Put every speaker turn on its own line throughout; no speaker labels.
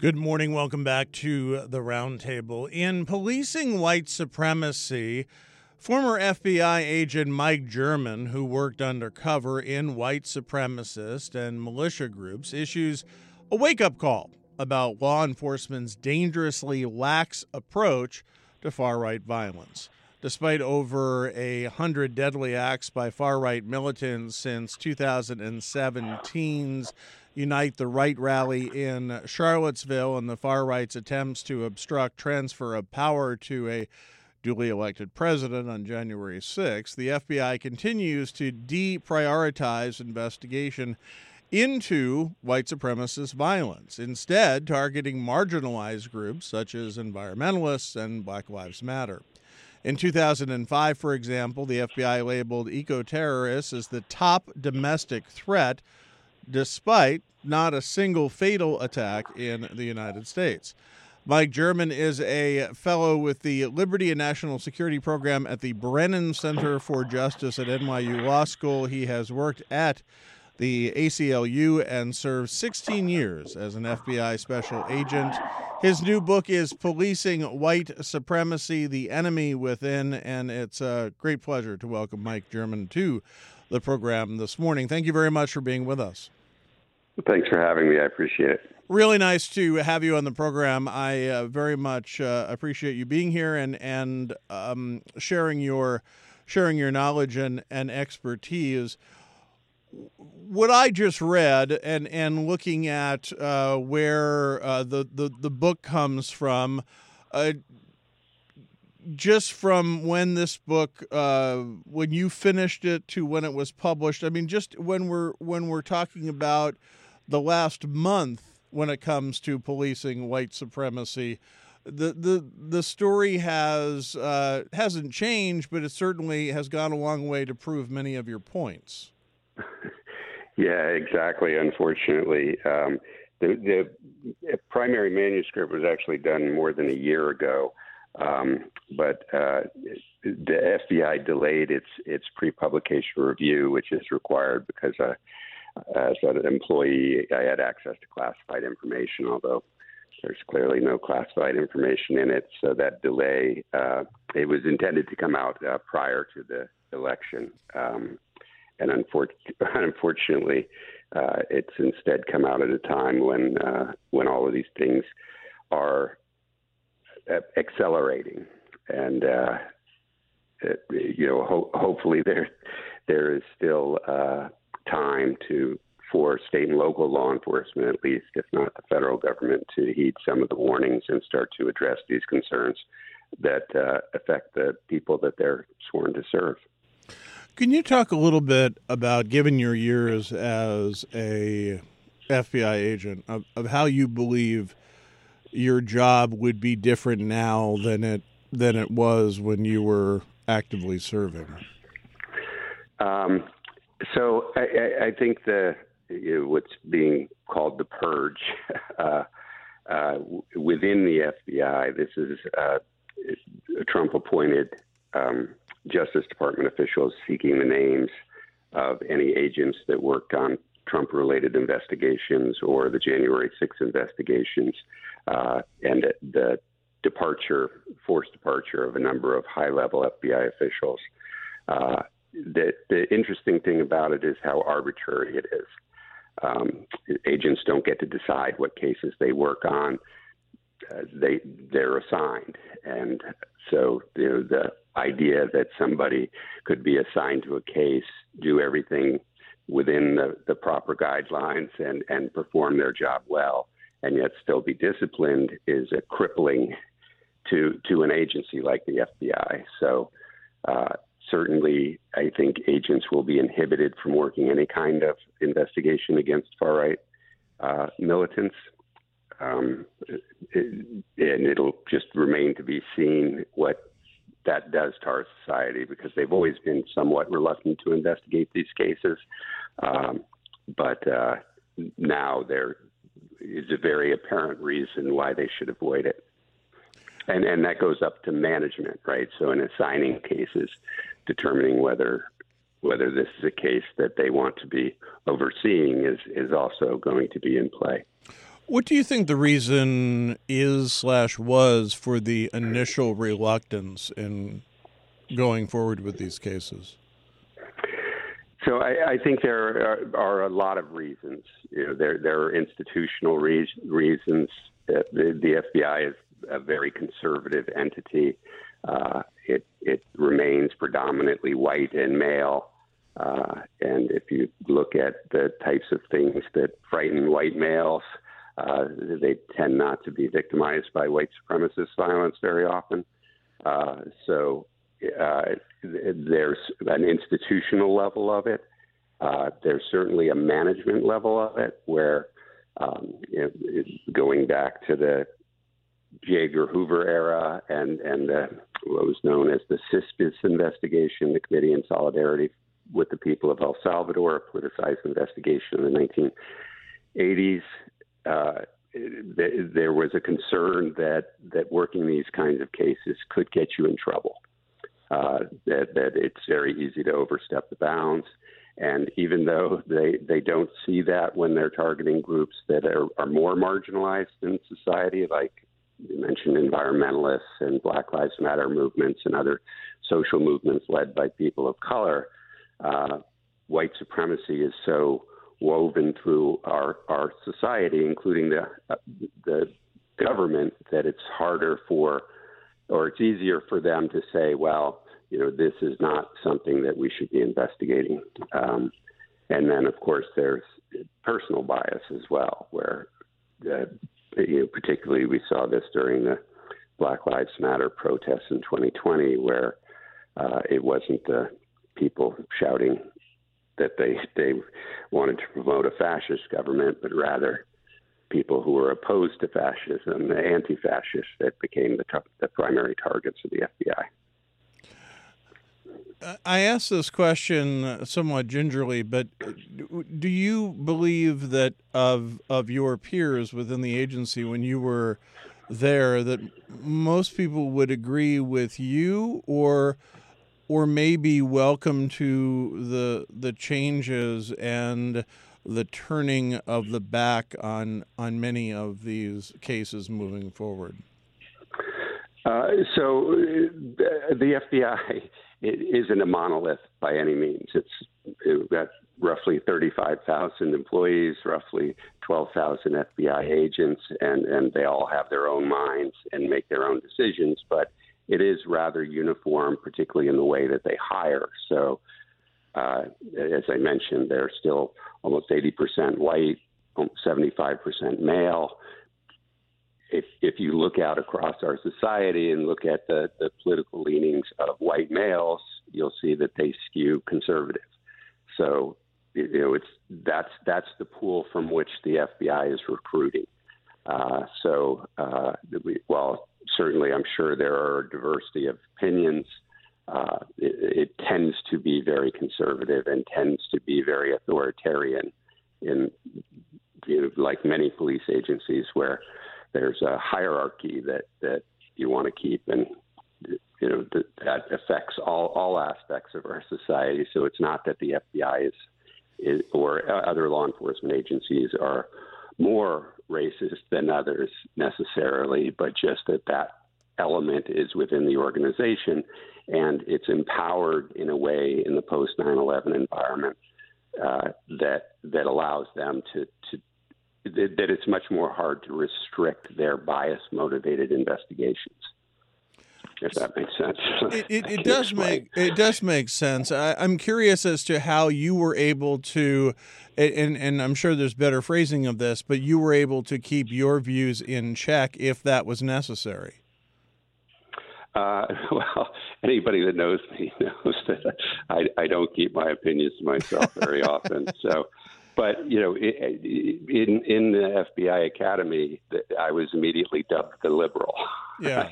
Good morning. Welcome back to the Roundtable. In policing white supremacy, former FBI agent Mike German, who worked undercover in white supremacist and militia groups, issues a wake-up call about law enforcement's dangerously lax approach to far-right violence. Despite over 100 deadly acts by far-right militants since 2017's Unite the Right rally in Charlottesville and the far-right's attempts to obstruct transfer of power to a duly elected president on January 6th, the FBI continues to deprioritize investigation into white supremacist violence, instead targeting marginalized groups such as environmentalists and Black Lives Matter. In 2005, for example, the FBI labeled eco-terrorists as the top domestic threat, despite not a single fatal attack in the United States. Mike German is a fellow with the Liberty and National Security Program at the Brennan Center for Justice at NYU Law School. He has worked at the ACLU and served 16 years as an FBI special agent. His new book is Policing White Supremacy, The Enemy Within, and it's a great pleasure to welcome Mike German to the program this morning. Thank you very much for being with us.
Thanks for having me. I appreciate it.
Really nice to have you on the program. I very much appreciate you being here and sharing your knowledge and expertise. What I just read and looking at where the book comes from, just from when this book, when you finished it to when it was published. I mean, just when we're talking about the last month when it comes to policing white supremacy, the story hasn't changed, but it certainly has gone a long way to prove many of your points.
Yeah, exactly. Unfortunately, the primary manuscript was actually done more than a year ago, but the FBI delayed its pre-publication review, which is required because as an employee, I had access to classified information, although there's clearly no classified information in it. So that delay, it was intended to come out prior to the election. And unfortunately, it's instead come out at a time when all of these things are accelerating, and hopefully there is still time for state and local law enforcement, at least, if not the federal government, to heed some of the warnings and start to address these concerns that affect the people that they're sworn to serve.
Can you talk a little bit about, given your years as a FBI agent, of how you believe your job would be different now than it was when you were actively serving?
So I think what's being called the purge within the FBI, this is a Trump-appointed Justice Department officials seeking the names of any agents that worked on Trump-related investigations or the January 6th investigations, and the forced departure of a number of high-level FBI officials. The interesting thing about it is how arbitrary it is. Agents don't get to decide what cases they work on. They're assigned. And so the idea that somebody could be assigned to a case, do everything within the proper guidelines and perform their job well, and yet still be disciplined is a crippling to an agency like the FBI. So certainly I think agents will be inhibited from working any kind of investigation against far-right militants. And it'll just remain to be seen what that does to our society, because they've always been somewhat reluctant to investigate these cases. But now there is a very apparent reason why they should avoid it. And that goes up to management, right? So in assigning cases, determining whether this is a case that they want to be overseeing is also going to be in play.
What do you think the reason is/was for the initial reluctance in going forward with these cases?
So I think there are a lot of reasons. There are institutional reasons. The FBI is a very conservative entity. It remains predominantly white and male. And if you look at the types of things that frighten white males, they tend not to be victimized by white supremacist violence very often. So there's an institutional level of it. There's certainly a management level of it where, going back to the J. Edgar Hoover era and what was known as the CISPIS investigation, the Committee in Solidarity with the People of El Salvador, a politicized investigation in the 1980s, there was a concern that working these kinds of cases could get you in trouble, that it's very easy to overstep the bounds. And even though they don't see that when they're targeting groups that are more marginalized in society, like you mentioned environmentalists and Black Lives Matter movements and other social movements led by people of color, white supremacy is so woven through our society, including the government, that it's harder it's easier for them to say, well, this is not something that we should be investigating. And then, of course, there's personal bias as well, where particularly we saw this during the Black Lives Matter protests in 2020, where it wasn't the people shouting that they wanted to promote a fascist government, but rather people who were opposed to fascism, the anti-fascists, that became the primary targets of the FBI.
I asked this question somewhat gingerly, but do you believe that of your peers within the agency when you were there, that most people would agree with you, or maybe welcome to the changes and the turning of the back on many of these cases moving forward?
So the FBI isn't a monolith by any means. It's got roughly 35,000 employees, roughly 12,000 FBI agents, and they all have their own minds and make their own decisions. But it is rather uniform, particularly in the way that they hire. So, as I mentioned, they're still almost 80% white, 75% male. If you look out across our society and look at the political leanings of white males, you'll see that they skew conservative. So, that's the pool from which the FBI is recruiting. While certainly I'm sure there are a diversity of opinions, it tends to be very conservative and tends to be very authoritarian in, like many police agencies, where there's a hierarchy that you want to keep, and that affects all aspects of our society. So it's not that the FBI is or other law enforcement agencies are more racist than others necessarily, but just that element is within the organization, and it's empowered in a way in the post 9/11 environment that allows them that it's much more hard to restrict their bias-motivated investigations. If that makes sense.
It does make sense. I'm curious as to how you were able to, and I'm sure there's better phrasing of this, but you were able to keep your views in check if that was necessary.
Well, anybody that knows me knows that I don't keep my opinions to myself very often. So, but in the FBI Academy, I was immediately dubbed the liberal.
Yeah.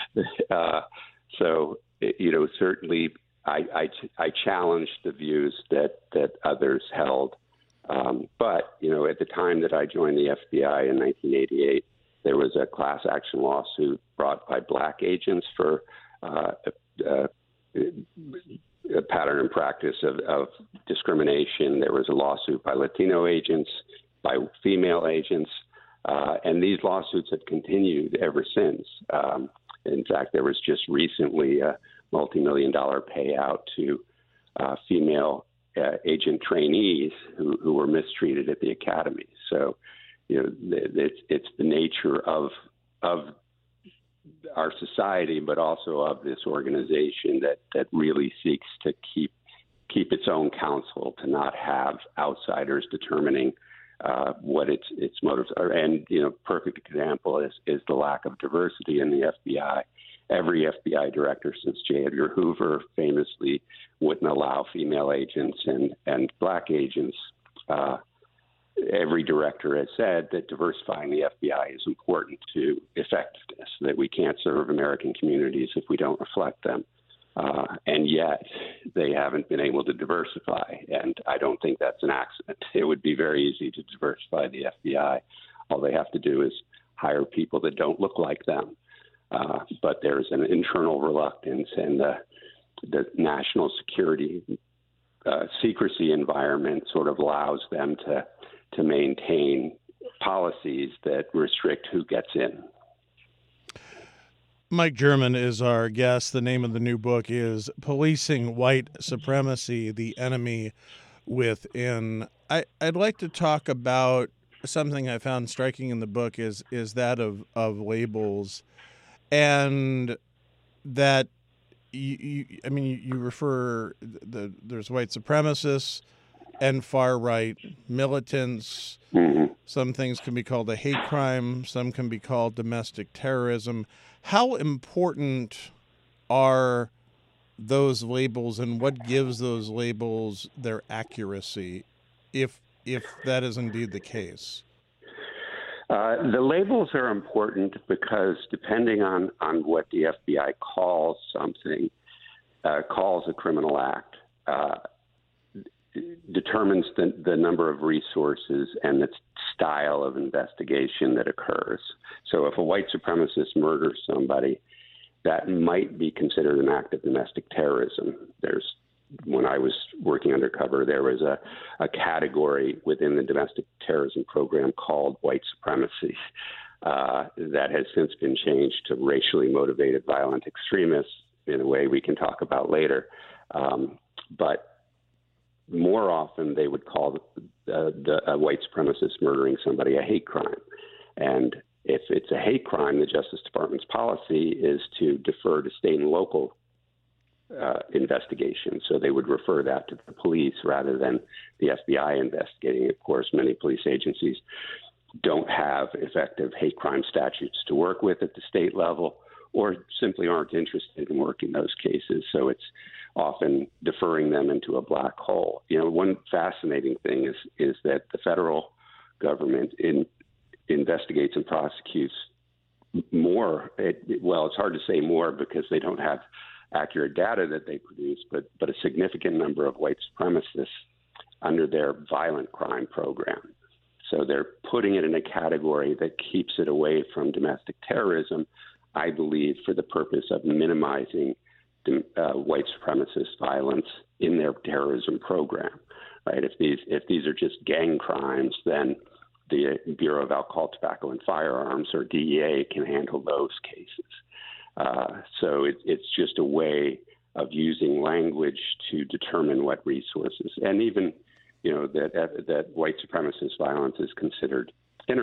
So certainly I challenged the views that others held. But at the time that I joined the FBI in 1988, there was a class action lawsuit brought by black agents for a pattern and practice of discrimination. There was a lawsuit by Latino agents, by female agents. And these lawsuits have continued ever since. In fact, there was just recently a multi-million-dollar payout to female agent trainees who were mistreated at the academy. So, it's the nature of our society, but also of this organization that really seeks to keep its own counsel, to not have outsiders determining what its motives are. And perfect example is the lack of diversity in the FBI. Every FBI director since J. Edgar Hoover famously wouldn't allow female agents and black agents. Every director has said that diversifying the FBI is important to effectiveness, that we can't serve American communities if we don't reflect them. And yet they haven't been able to diversify. And I don't think that's an accident. It would be very easy to diversify the FBI. All they have to do is hire people that don't look like them. But there's an internal reluctance, and the national security secrecy environment sort of allows them to maintain policies that restrict who gets in.
Mike German is our guest. The name of the new book is Policing White Supremacy, the Enemy Within. I'd like to talk about something I found striking in the book is that of labels, and that you refer there's white supremacists and far right militants.
Mm-hmm.
Some things can be called a hate crime. Some can be called domestic terrorism. How important are those labels, and what gives those labels their accuracy, if that is indeed the case?
The labels are important because depending on what the FBI calls something, calls a criminal act, determines the number of resources and the style of investigation that occurs. So if a white supremacist murders somebody, that might be considered an act of domestic terrorism. When I was working undercover, there was a category within the domestic terrorism program called white supremacy that has since been changed to racially motivated violent extremists in a way we can talk about later. But more often they would call a white supremacist murdering somebody a hate crime. And if it's a hate crime, the Justice Department's policy is to defer to state and local investigation. So they would refer that to the police rather than the FBI investigating. Of course, many police agencies don't have effective hate crime statutes to work with at the state level, or simply aren't interested in working those cases. So it's often deferring them into a black hole. One fascinating thing is that the federal government investigates and prosecutes more. It's hard to say more because they don't have accurate data that they produce, but a significant number of white supremacists under their violent crime program. So they're putting it in a category that keeps it away from domestic terrorism, I believe, for the purpose of minimizing white supremacist violence in their terrorism program. Right? If these are just gang crimes, then the Bureau of Alcohol, Tobacco, and Firearms, or DEA, can handle those cases. So it's just a way of using language to determine what resources, and even that white supremacist violence is considered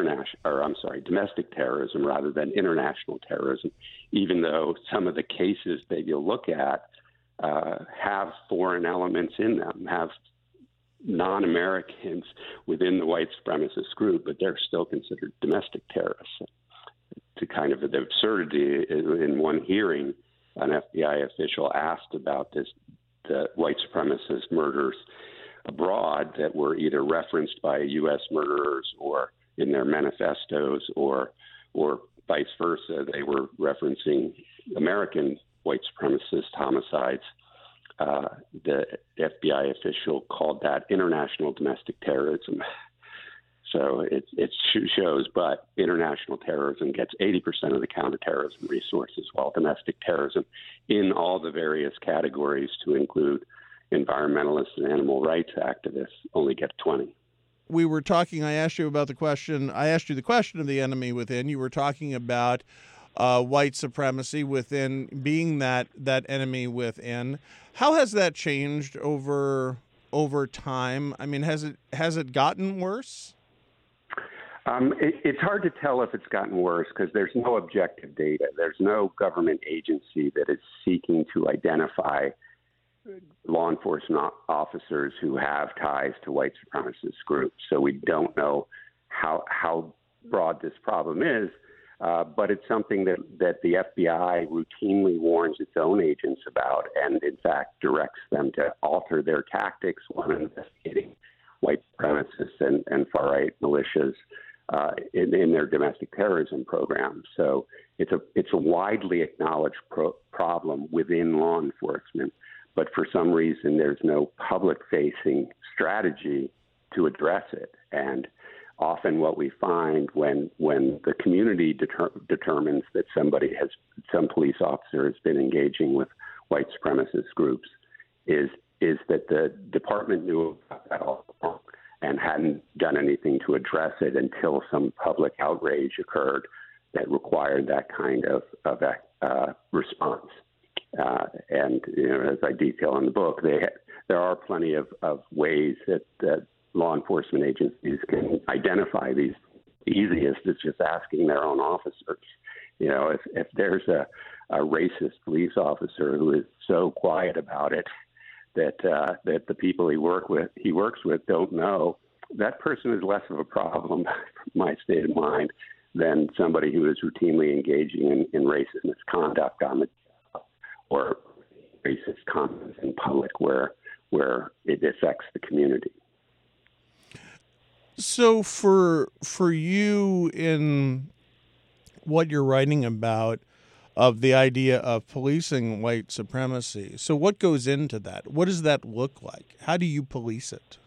domestic terrorism rather than international terrorism, even though some of the cases that you'll look at have foreign elements in them, have non-Americans within the white supremacist group, but they're still considered domestic terrorists. To kind of the absurdity, in one hearing, an FBI official asked about the white supremacist murders abroad that were either referenced by U.S. murderers or in their manifestos, or vice versa. They were referencing American white supremacist homicides. The FBI official called that international domestic terrorism. So it shows, but international terrorism gets 80% of the counterterrorism resources, while domestic terrorism, in all the various categories to include environmentalists and animal rights activists, only get 20.
we were talking, I asked you the question of the enemy within. You were talking about white supremacy within being that enemy within. How has that changed over time? I mean, has it gotten worse?
It's hard to tell if it's gotten worse because there's no objective data. There's no government agency that is seeking to identify law enforcement officers who have ties to white supremacist groups. So we don't know how broad this problem is, but it's something that the FBI routinely warns its own agents about and, in fact, directs them to alter their tactics when investigating white supremacists and far-right militias in their domestic terrorism program. So it's a widely acknowledged problem within law enforcement, but for some reason there's no public-facing strategy to address it. And often what we find when the community determines that some police officer has been engaging with white supremacist groups is that the department knew about that all along and hadn't done anything to address it until some public outrage occurred that required that kind of response. And as I detail in the book, there are plenty of ways that law enforcement agencies can identify these. The easiest is just asking their own officers. If there's a racist police officer who is so quiet about it that the people he works with don't know, that person is less of a problem, from my state of mind, than somebody who is routinely engaging in racist misconduct on the job or racist comments in public where it affects the community.
So for you, in what you're writing about, of the idea of policing white supremacy, so what goes into that? What does that look like? How do you police it?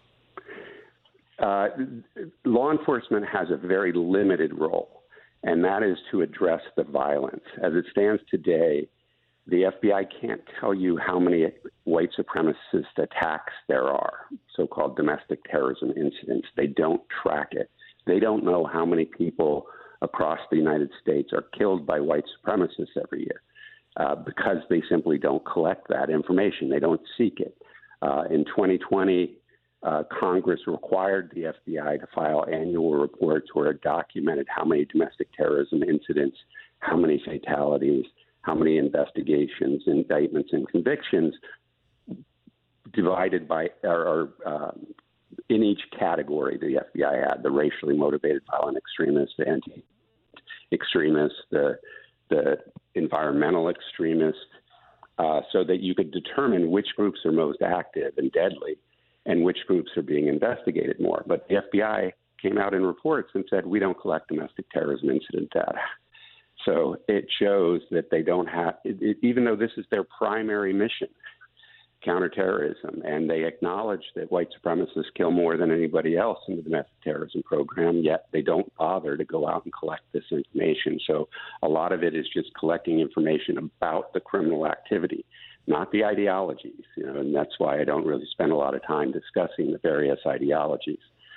Law enforcement has a very limited role, and that is to address the violence. As it stands today, the FBI can't tell you how many white supremacist attacks there are, so-called domestic terrorism incidents. They don't track it. They don't know how many people across the United States are killed by white supremacists every year because they simply don't collect that information. They don't seek it. In 2020, Congress required the FBI to file annual reports where it documented how many domestic terrorism incidents, how many fatalities, how many investigations, indictments, and convictions divided by in each category the FBI had: the racially motivated violent extremists, the anti-extremists, the environmental extremists, so that you could determine which groups are most active and deadly and which groups are being investigated more. But the FBI came out in reports and said, we don't collect domestic terrorism incident data. So it shows that they don't have, even though this is their primary mission, counterterrorism, and they acknowledge that white supremacists kill more than anybody else in the domestic terrorism program, yet they don't bother to go out and collect this information. So a lot of it is just collecting information about the criminal activity, not the ideologies, and that's why I don't really spend a lot of time discussing the various ideologies,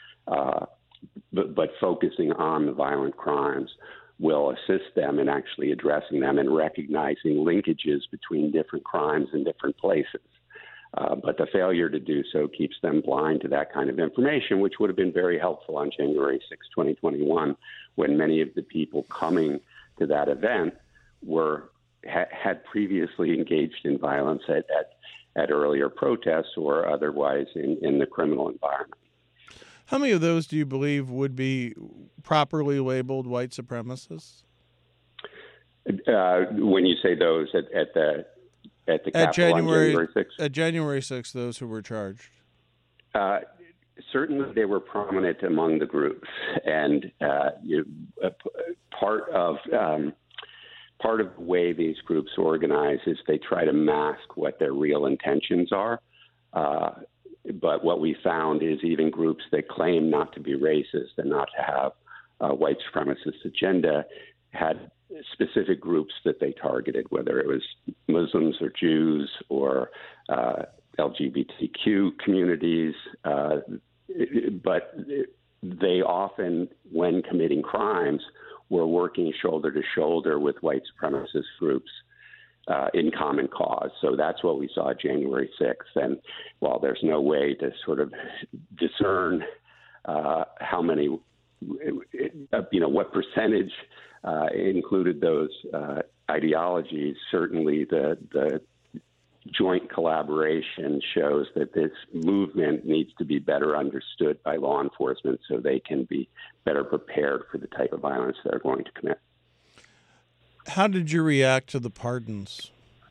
but focusing on the violent crimes will assist them in actually addressing them and recognizing linkages between different crimes in different places. But the failure to do so keeps them blind to that kind of information, which would have been very helpful on January 6, 2021, when many of the people coming to that event had previously engaged in violence at earlier protests or otherwise in the criminal environment.
How many of those do you believe would be properly labeled white supremacists?
When you say those at the Capitol on January 6th?
At January 6th, those who were charged.
Certainly they were prominent among the groups. And part of the way these groups organize is they try to mask what their real intentions are. But what we found is even groups that claim not to be racist and not to have a white supremacist agenda had specific groups that they targeted, whether it was Muslims or Jews or LGBTQ communities. but they often, when committing crimes, were working shoulder to shoulder with white supremacist groups in common cause. So that's what we saw January 6th. And while there's no way to sort of discern how many, what percentage included those ideologies, certainly the joint collaboration shows that this movement needs to be better understood by law enforcement so they can be better prepared for the type of violence they're going to commit.
How did you react to the pardons?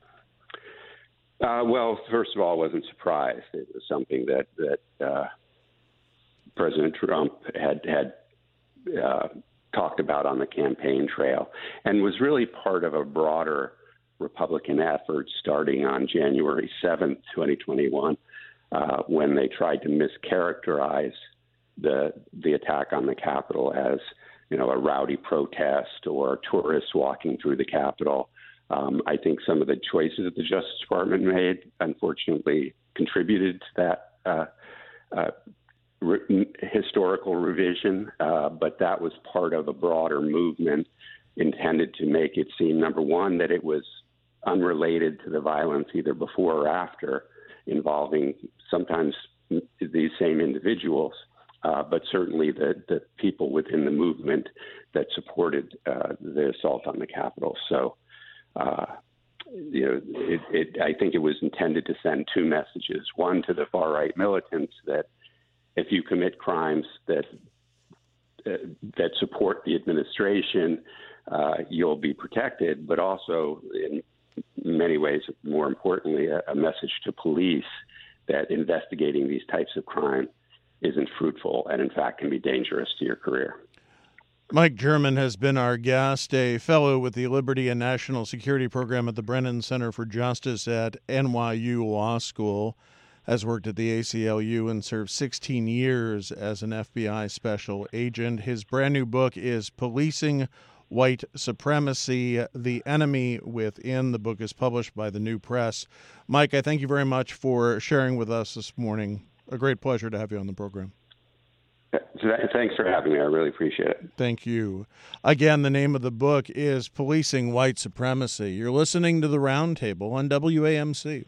Well, first of all, I wasn't surprised. It was something that President Trump had talked about on the campaign trail and was really part of a broader Republican effort starting on January 7th, 2021, when they tried to mischaracterize the attack on the Capitol as, a rowdy protest or tourists walking through the Capitol. I think some of the choices that the Justice Department made, unfortunately, contributed to that historical revision, but that was part of a broader movement intended to make it seem, number one, that it was unrelated to the violence either before or after, involving sometimes these same individuals, but certainly the people within the movement that supported the assault on the Capitol. So, I think it was intended to send two messages. One, to the far-right militants, that if you commit crimes that support the administration, you'll be protected, but also in many ways, more importantly, a message to police that investigating these types of crime isn't fruitful and, in fact, can be dangerous to your career.
Mike German has been our guest, a fellow with the Liberty and National Security Program at the Brennan Center for Justice at NYU Law School, has worked at the ACLU and served 16 years as an FBI special agent. His brand new book is Policing White Supremacy, The Enemy Within. The book is published by the New Press. Mike, I thank you very much for sharing with us this morning. A great pleasure to have you on the program.
Thanks for having me. I really appreciate it.
Thank you. Again, the name of the book is Policing White Supremacy. You're listening to The Roundtable on WAMC.